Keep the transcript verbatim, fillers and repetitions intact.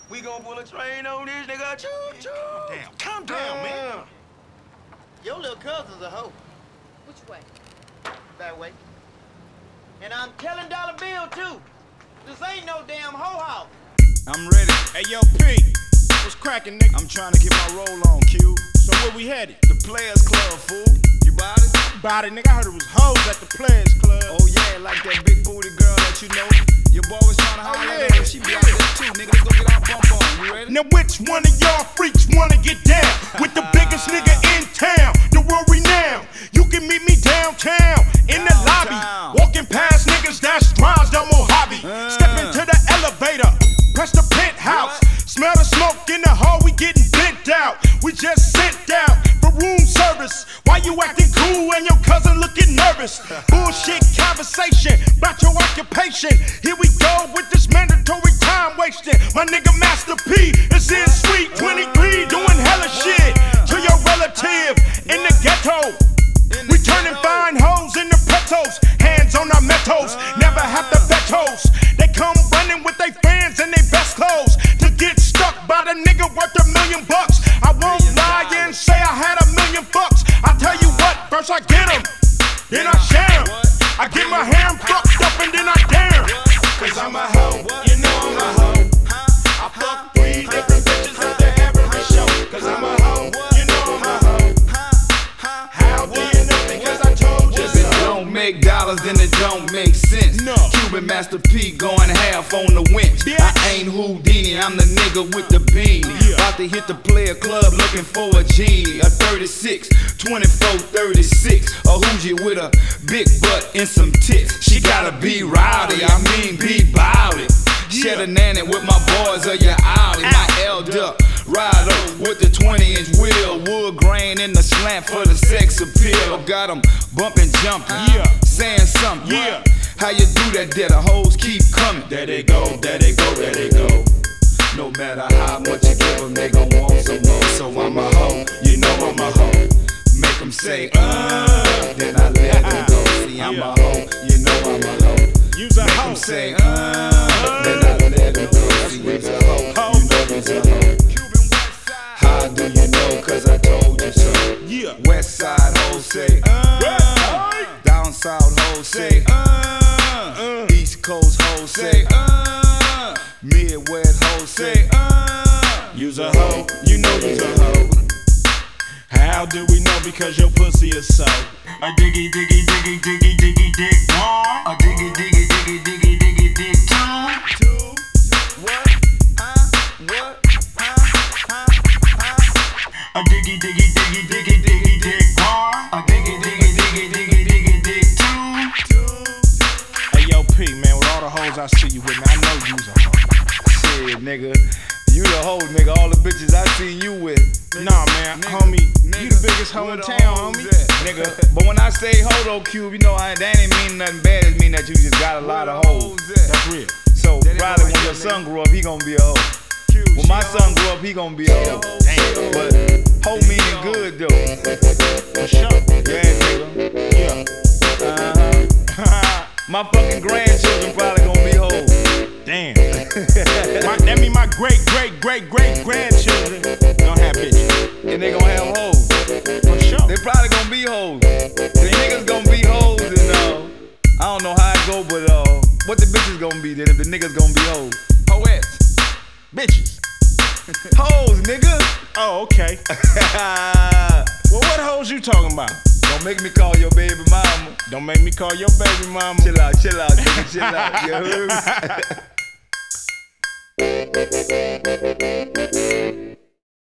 We gon' pull a train on this nigga. Choo choo. Damn, calm down, uh, man. Your little cousin's a hoe. Which way? That way. And I'm telling Dollar Bill too. This ain't no damn hoe house. I'm ready. Hey, yo, P. What's cracking, nigga? I'm trying to get my roll on, Q. So where we headed? The Players Club, fool. You bout it? Bout it, nigga. I heard it was hoes at the Players Club. Oh yeah, like that big booty girl that you know. Your boy was trying to holler at her. She be out there too, nigga. Let's go get our bump on. You ready? Now which one of y'all freaks wanna get down with the biggest nigga in town, the world renowned? You can meet me downtown in the lobby, walking past niggas that's Ron's the Mojave. Step into the elevator, press the penthouse, smell the smoke in the hall. We getting bent out. We just sent down for room service. Why you acting cool and your cousin looking nervous? Bullshit conversation about your occupation. Here we go with this mandatory time wasting. My nigga Master P is in Suite twenty-three doing hella shit to your relative in the ghetto. We turning fine hoes into petos, hands on our metals, never have to vetos. They come running with their fans and their best clothes to get stuck by the nigga worth a million bucks. I won't lie and say I had a million bucks. I tell you what, first I get them, then I share them. I get my hair fucked up and then I dare. Cause I'm a hoe, you know I'm a hoe. I fuck three different bitches after every show. Cause I'm a hoe, you know I'm a hoe. How do you know? Because I told you so. If it don't make dollars, then it don't make sense. No. Cuban Master P going half on the winch. I ain't Houdini, I'm the nigga with the beanie. Yeah. About to hit the Player Club looking for a genie. A thirty-six, twenty-four, thirty-six. A Hoogie with a big butt and some tits. She gotta be rowdy, I mean be bowdy. Shed a nanny with my boys or your Audi. My elder ride up with the twenty inch wheel. Wood grain in the slant for the sex appeal. Got them bumping, jumping, Yeah. saying something. Yeah. How you do that there? The hoes keep coming. There they go, there they go, there they go. No matter how much you give them, they gon' want some more. So I'm a hoe, you know I'm a hoe. Make them say, uh, then I let them go. See, I'm a hoe, you know I'm a hoe. Use a Make hoe. them say, uh, then I let them go. See, you's a hoe, you know you's a hoe. How do you know? Cause I told you so. Yeah. West side hoes say, uh, down south hoes say, uh, East Coast hoes say, uh, Midwest hoes say, uh, You's a hoe, you know you's a hoe. How do we know? Because your pussy is so. A diggy diggy diggy diggy diggy dig one. A diggy diggy diggy diggy diggy dig two. two, what, huh, what, huh, huh, huh. A diggy diggy diggy diggy diggy dig one. A diggy diggy diggy diggy diggy dig two. Hey yo P, man, with all the hoes I see you with, man, I know you's a hoe. Shit, nigga. You the hoe, nigga. All the bitches I seen you with. Nah, man, nigga, homie, nigga, you the biggest hoe where in the town, hoes homie. at? Nigga. But when I say hoe though, Cube, you know, I, that ain't mean nothing bad. It mean that you just got a lot of hoes. That's real. So That probably ain't when no your idea, son grow up, he gonna be a hoe. When my son grow up, he gonna be a hoe. Damn. But hoe meaning good though. For sure. Yeah, nigga. Yeah. Uh-huh. My fucking grandchildren probably gonna be hoes. Damn. my, that mean my great, great, great, great grandchildren gonna have bitches. And they gonna have hoes. For sure. They probably gonna be hoes. The niggas gonna be hoes and uh, I don't know how it go, but uh, what the bitches gonna be then if the niggas gonna be hoes? Hoettes. Bitches. Hoes, nigga. Oh, okay. Well, what hoes you talking about? Don't make me call your baby mama. Don't make me call your baby mama. Chill out, chill out, nigga, chill out. You heard me?